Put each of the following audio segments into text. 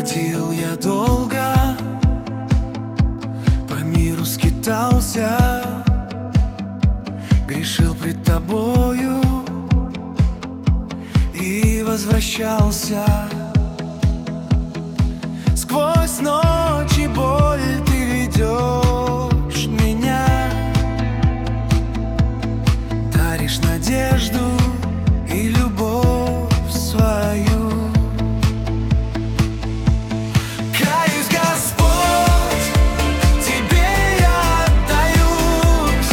Бродил я долго, по миру скитался, грешил пред тобою и возвращался. Сквозь ночь и боль ты ведешь меня, даришь надежду и любовь свою. Каюсь, Господь, тебе я отдаюсь,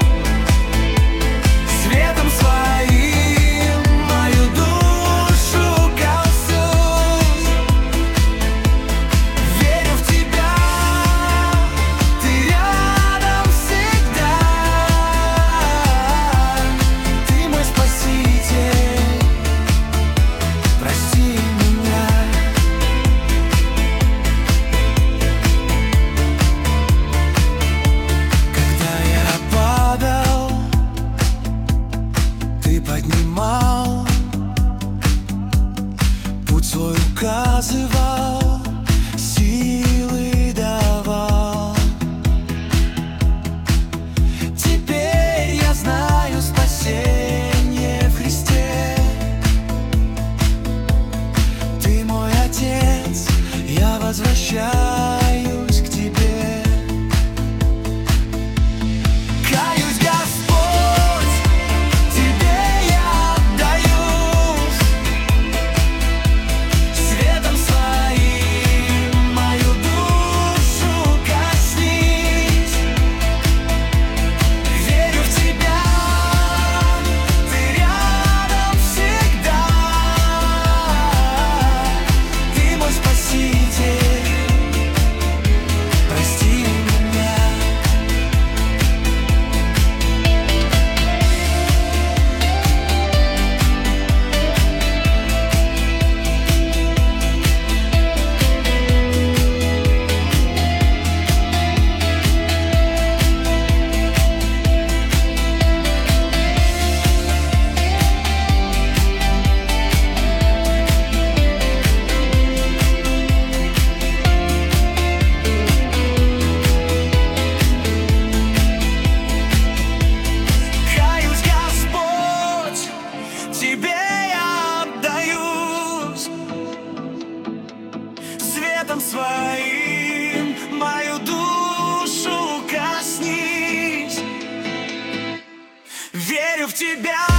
светом своим мою душу коснусь. Верю в тебя, ты рядом всегда, ты мой спаситель, прости меня. Когда я падал, ты поднимал, путь свой указывал, силы давал. Теперь я знаю спасение в Христе. Ты мой Отец, я возвращаюсь к тебе. Каюсь, Господь, тебе я отдаюсь, светом своим мою душу коснись. Верю в тебя, ты рядом всегда, ты мой спаситель, прости меня. Каюсь, Господь, тебе я отдаюсь, светом своим мою душу коснись. Верю в тебя.